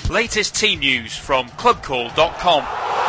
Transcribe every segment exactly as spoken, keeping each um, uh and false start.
Latest team news from club call dot com.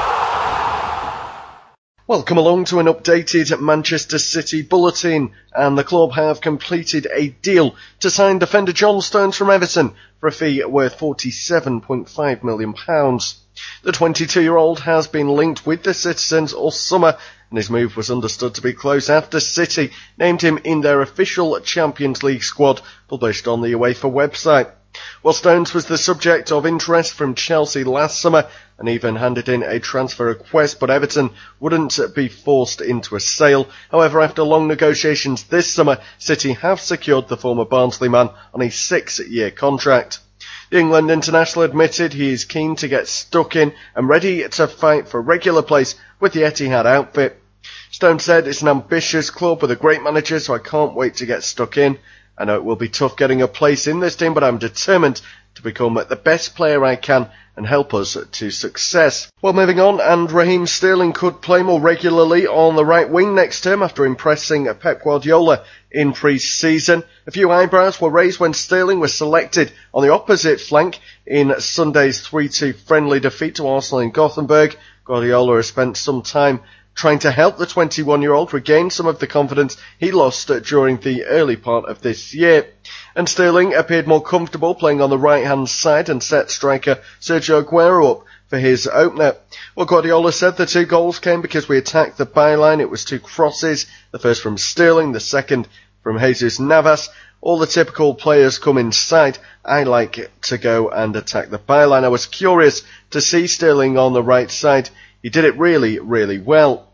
Welcome along to an updated Manchester City bulletin, and the club have completed a deal to sign defender John Stones from Everton for a fee worth forty-seven point five million pounds. The twenty-two-year-old has been linked with the Citizens all summer, and his move was understood to be close after City named him in their official Champions League squad published on the UEFA website. Well, Stones was the subject of interest from Chelsea last summer and even handed in a transfer request, but Everton wouldn't be forced into a sale. However, after long negotiations this summer, City have secured the former Barnsley man on a six-year contract. The England international admitted he is keen to get stuck in and ready to fight for a regular place with the Etihad outfit. Stones said, "It's an ambitious club with a great manager, so I can't wait to get stuck in. I know it will be tough getting a place in this team, but I'm determined to become the best player I can and help us to success." Well, moving on, and Raheem Sterling could play more regularly on the right wing next term after impressing Pep Guardiola in pre-season. A few eyebrows were raised when Sterling was selected on the opposite flank in Sunday's three two friendly defeat to Arsenal in Gothenburg. Guardiola has spent some time trying to help the twenty-one-year-old regain some of the confidence he lost during the early part of this year. And Sterling appeared more comfortable playing on the right-hand side and set striker Sergio Aguero up for his opener. Well, Guardiola said the two goals came because we attacked the byline. It was two crosses, the first from Sterling, the second from Jesus Navas. All the typical players come inside. I like to go and attack the byline. I was curious to see Sterling on the right side. He did it really, really well.